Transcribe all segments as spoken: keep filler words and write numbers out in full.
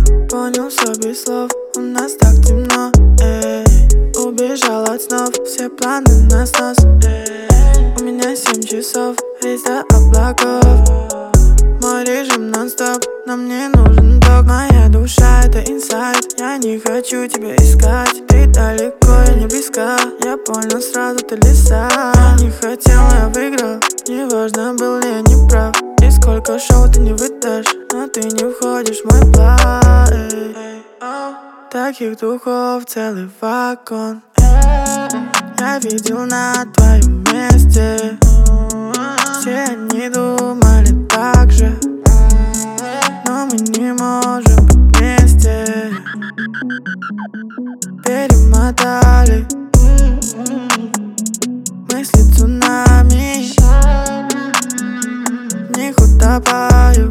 Понял все без слов, у нас так темно, эй. Убежал от снов, все планы на снос, эй. У меня семь часов, рейс до облаков. Мой режим нон-стоп, но мне нужен ток. Моя душа — это инсайд, я не хочу тебя искать. Ты далеко, я не близко, я понял сразу, ты лиса. Я не хотел, но я выиграл, неважно, был ли я не прав. И сколько шоу ты не выдашь, но ты не входишь в мой план, эй. Таких духов целый вагон, я видел на твоем месте. Все они думали так же, но мы не можем быть вместе. Перемотали мысли цунами, в них утопаю.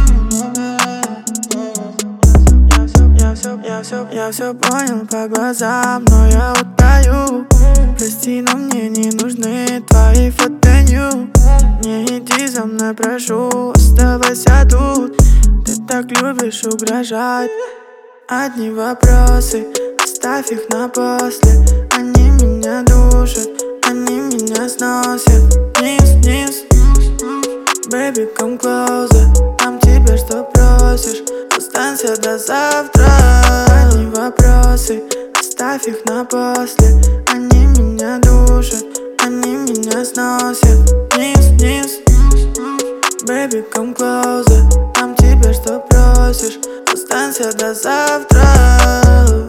Я все, я все, я все понял по глазам, но я утаю. Прости, но мне не нужны твои фотонью. Не иди за мной, прошу, оставайся тут. Ты так любишь угрожать. Одни вопросы, оставь их на после. Они меня душат, они меня сносят. Вниз, вниз, baby, come closer. Там тебе что просишь, останься до завтра. Одни вопросы, оставь их на после. Они меня душат, они меня сносят. Вниз, вниз, baby, come closer. Там тебе что просишь, останься до завтра.